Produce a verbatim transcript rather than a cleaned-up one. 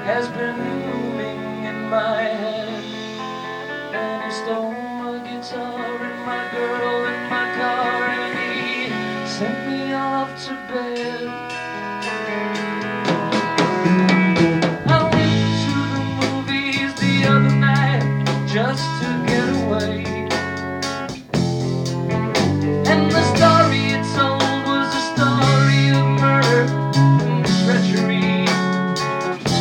has been moving in my head. And he stole my guitar and my girl and my car, and he sent me off to bed. I went to the movies the other night just to get away, and the